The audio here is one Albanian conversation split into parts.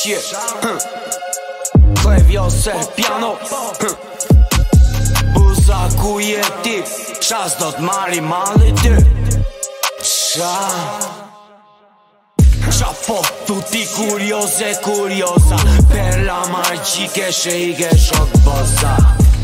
Shit Klevjo se piano Buza ku je ti Qas do t'marri malli ty Qa po tutti curiosa Perla magiche shake shok bossa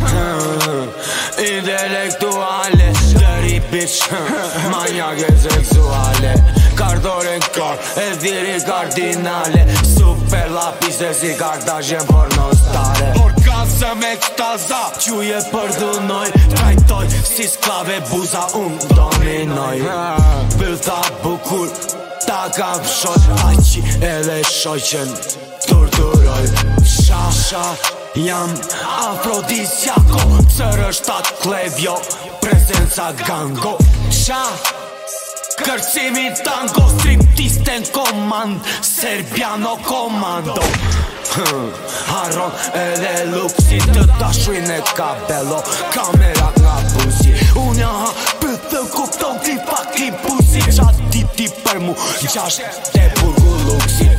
Intelektuale Deri bitch Manjake seksuale Kardore n'kar E dhiri kardinale Super lapise si Kardashian pornostare Orkase me ktaza Quje përdunoj Trajtoj si sklave buza Unë dominoj Bëtha bukur Ta kam shot Aqi edhe shoqen Torturoj Shasha Jam afrodisjako Cërështat Klevjo Prezenca gango Kërcimi tango Striptiste në komand Serbiano komando Harron edhe luksi Të dashurin e kabelo Kamerat nga buzi Unë jaha pëthë kupton Ti fucking pussy Qatë diti për mu Gjasht e burgu luksi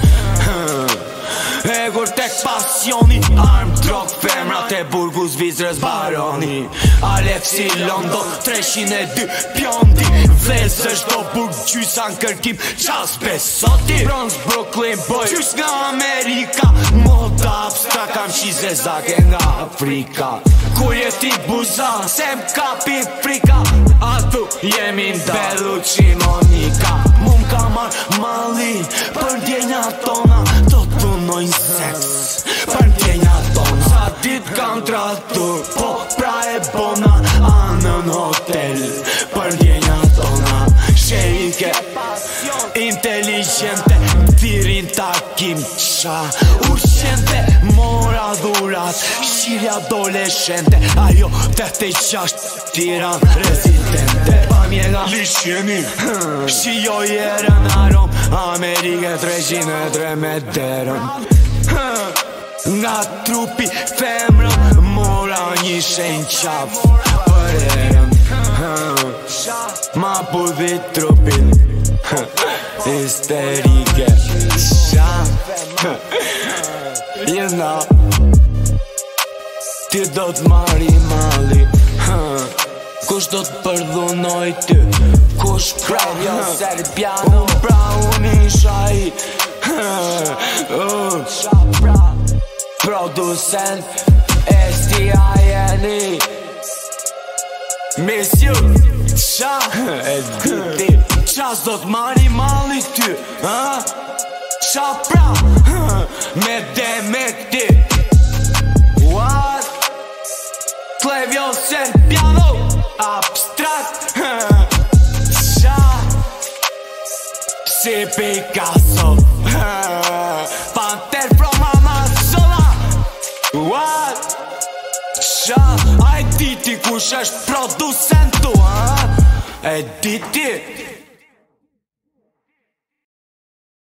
E kur tek pasioni Arm, drog, femra Te burgu zvizrës baroni Alexi London 302 pjondi Vlezësh do burg gjysa në kërkim Qas besoti Bronx, Brooklyn boy Qysh nga Amerika Moda abstrak kam qize zake nga Afrika Kur jeti buza Se m'kapi frika A tu jemi nda Bellucci Monika Mu m'ka mar mali Për djenja tona Do t'unojnë seks Për djenja tona Sa dit kam tratur Po pra e bona Anën hotel Për djenja tona Sherike Inteligente Thirin takim qa Urshente Mora dhurat Shqirja adoleshente Ajo 86 Tiran Rezidente Pamje nga Lishjeni Shqio jerën arom Amerike 303 me derën Nga trupi femrën Mora një shenj qaf Për erën Ma budhi trupin Histerike You know Ti do t'marri malli Kush do t'përdhunoj ty Kush Klevjo Serbiano Unë pra unë isha i Producent STINE Miss you Qa E diti Qas do t'marri malli ty Qa pra Me me këti What Klevjo Serbiano Abstrakt Qa Si Picasso Panther from Amazona What Qa A e diti kush është producentu E diti